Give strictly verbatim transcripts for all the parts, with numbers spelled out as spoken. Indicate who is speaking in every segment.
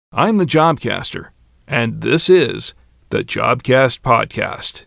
Speaker 1: I'm the Jobcaster, and this is the Jobcast Podcast.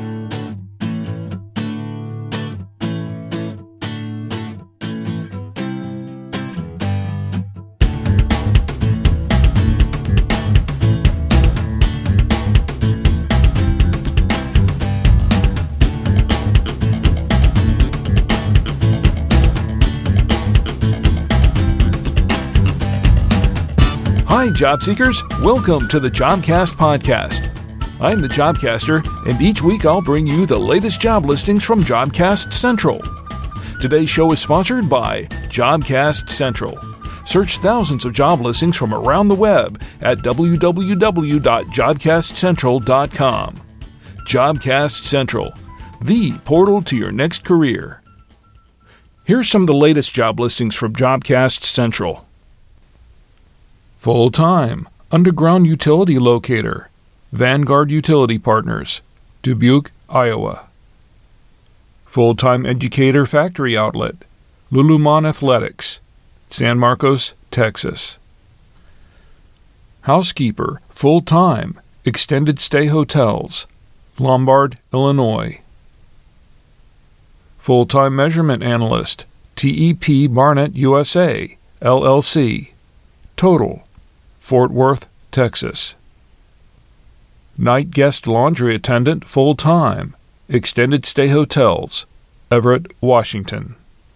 Speaker 1: Hi, job seekers. Welcome to the Jobcast Podcast. I'm the Jobcaster, and each week I'll bring you the latest job listings from Jobcast Central. Today's show is sponsored by Jobcast Central. Search thousands of job listings from around the web at w w w dot jobcast central dot com. Jobcast Central, the portal to your next career. Here's some of the latest job listings from Jobcast Central. Full-time, underground utility locator, Vanguard Utility Partners, Dubuque, Iowa. Full-time educator factory outlet, Lululemon Athletics, San Marcos, Texas. Housekeeper, full-time, extended stay hotels, Lombard, Illinois. Full-time measurement analyst, T E P Barnett U S A, L L C, Total, Fort Worth, Texas. Night guest laundry attendant full-time, extended stay hotels, Everett, Washington.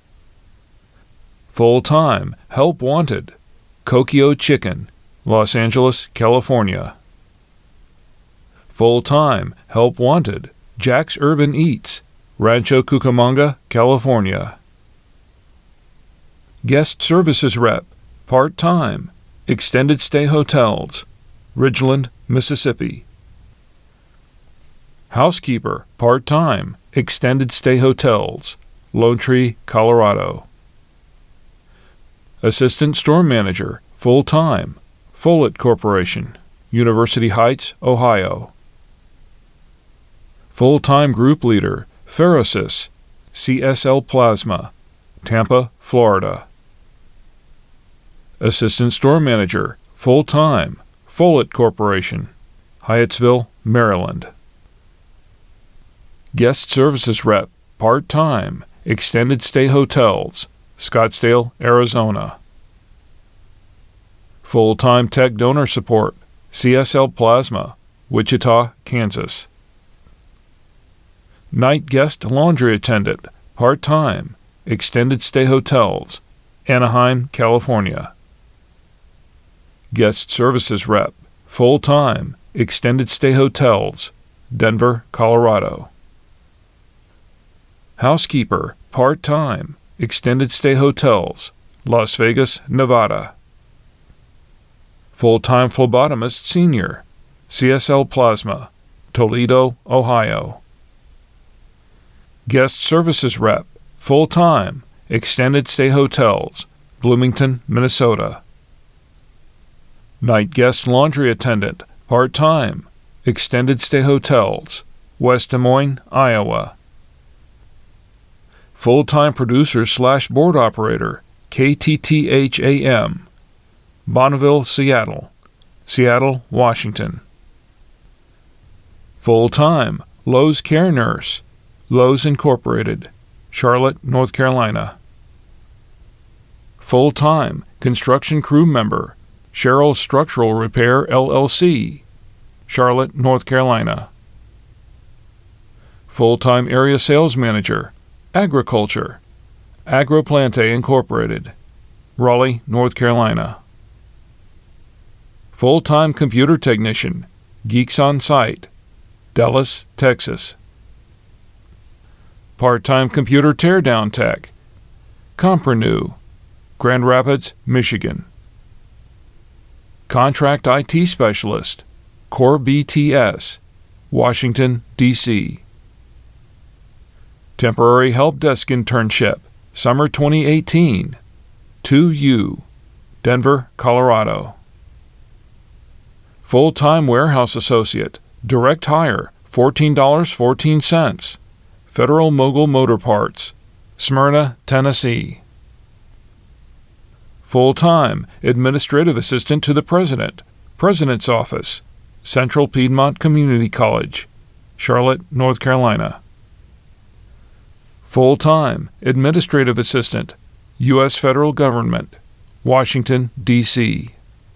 Speaker 1: Full-time, help wanted, Kokio Chicken, Los Angeles, California. Full-time, help wanted, Jack's Urban Eats, Rancho Cucamonga, California. Guest services rep, part-time, extended stay hotels, Ridgeland, Mississippi. Housekeeper, part-time, extended stay hotels, Lone Tree, Colorado. Assistant store manager, full-time, Follett Corporation, University Heights, Ohio. Full-time group leader, Ferrosys, C S L Plasma, Tampa, Florida. Assistant store manager, full-time, Follett Corporation, Hyattsville, Maryland. Guest services rep, part-time, extended stay hotels, Scottsdale, Arizona. Full-time tech donor support, C S L Plasma, Wichita, Kansas. Night guest laundry attendant, part-time, extended stay hotels, Anaheim, California. Guest services rep, full-time, extended stay hotels, Denver, Colorado. Housekeeper, part-time, extended stay hotels, Las Vegas, Nevada. Full-time phlebotomist senior, C S L Plasma, Toledo, Ohio. Guest services rep, full-time, extended stay hotels, Bloomington, Minnesota. Night guest laundry attendant, part-time, extended stay hotels, West Des Moines, Iowa. Full-time producer slash board operator, K T T H A M, Bonneville, Seattle, Seattle, Washington. Full-time, Lowe's care nurse, Lowe's Incorporated, Charlotte, North Carolina. Full-time, construction crew member, Sherrill Structural Repair, L L C, Charlotte, North Carolina. Full-time area sales manager, agriculture, Agroplante Incorporated, Raleigh, North Carolina. Full-time computer technician, Geeks on Site, Dallas, Texas. Part-time computer teardown tech, Comprenew, Grand Rapids, Michigan. Contract I T specialist, Core B T S, Washington, D C Temporary help desk internship, summer twenty eighteen, two U, Denver, Colorado. Full-time warehouse associate, direct hire, fourteen dollars and fourteen cents, Federal Mogul Motor Parts, Smyrna, Tennessee. Full-time administrative assistant to the president, President's Office, Central Piedmont Community College, Charlotte, North Carolina. Full-time Administrative Assistant, U S Federal Government, Washington, D C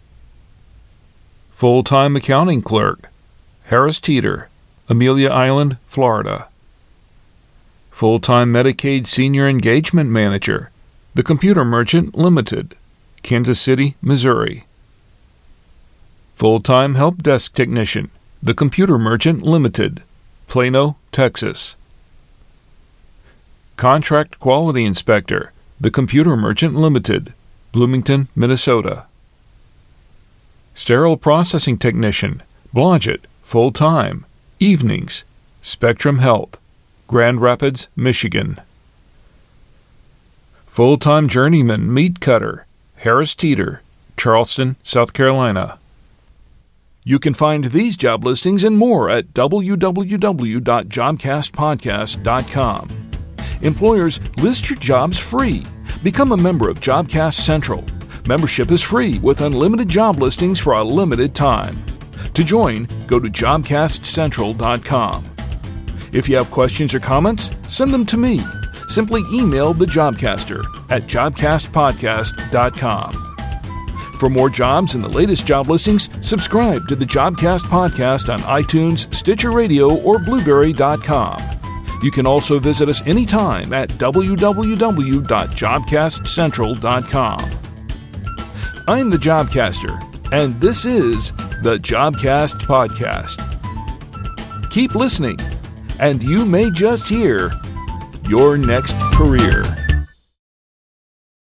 Speaker 1: Full-time Accounting Clerk, Harris Teeter, Amelia Island, Florida. Full-time Medicaid Senior Engagement Manager, The Computer Merchant Limited, Kansas City, Missouri. Full-time Help Desk Technician, The Computer Merchant Limited, Plano, Texas. Contract Quality Inspector, The Computer Merchant Limited, Bloomington, Minnesota. Sterile Processing Technician, Blodgett, full-time, evenings, Spectrum Health, Grand Rapids, Michigan. Full-time Journeyman Meat Cutter, Harris Teeter, Charleston, South Carolina. You can find these job listings and more at w w w dot jobcast podcast dot com. Employers, list your jobs free. Become a member of Jobcast Central. Membership is free with unlimited job listings for a limited time. To join, go to jobcast central dot com. If you have questions or comments, send them to me. Simply email the Jobcaster at jobcast podcast dot com. For more jobs and the latest job listings, subscribe to the Jobcast Podcast on iTunes, Stitcher Radio, or Blueberry dot com. You can also visit us anytime at w w w dot jobcast central dot com. I'm the Jobcaster, and this is the Jobcast Podcast. Keep listening, and you may just hear your next career.